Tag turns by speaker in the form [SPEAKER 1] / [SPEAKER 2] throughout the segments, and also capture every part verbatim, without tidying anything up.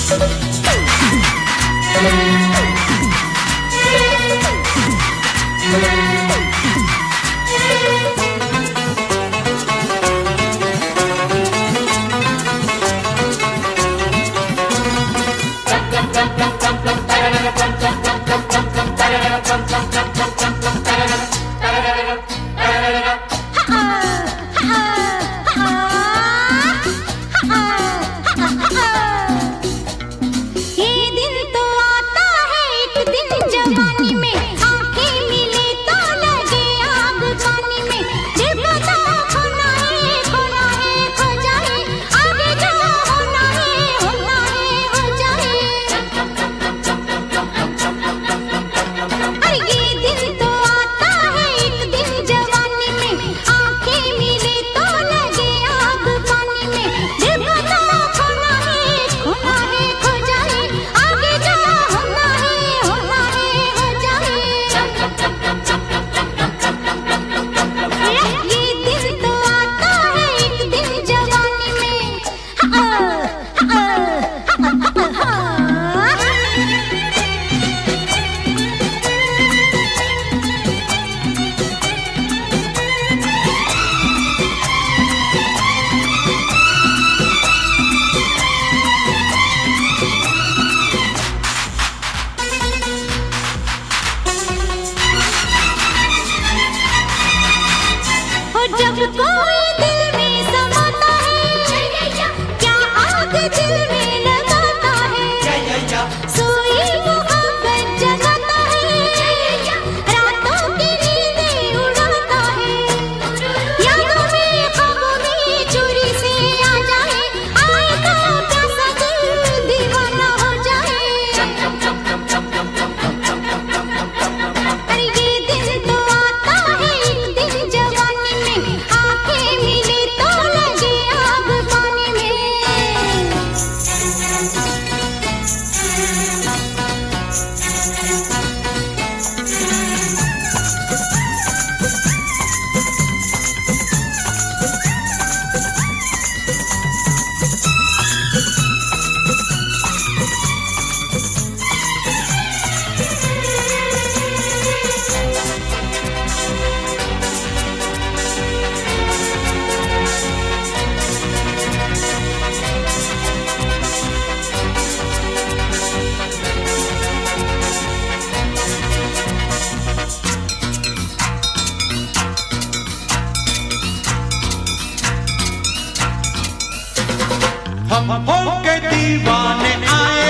[SPEAKER 1] हम होके दीवाने आए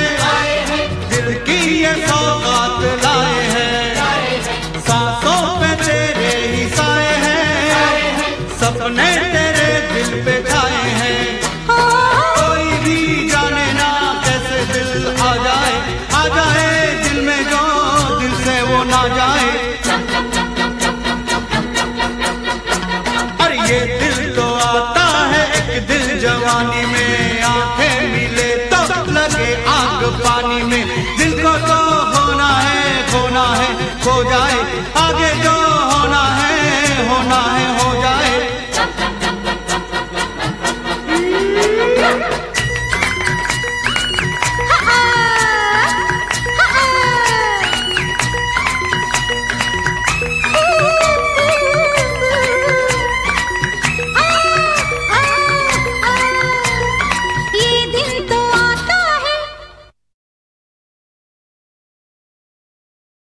[SPEAKER 1] हैं, दिल की ये सौगात लाए हैं। सांसों पे तेरे ही साए हैं, सपने तेरे दिल पे छाए हैं। कोई भी जाने ना कैसे दिल आ जाए, आ जाए दिल में जो दिल से वो ना जाए। अरे ये दिल तो आता है एक दिल जवानी में, आंखें मिले तो लगे आग पानी में।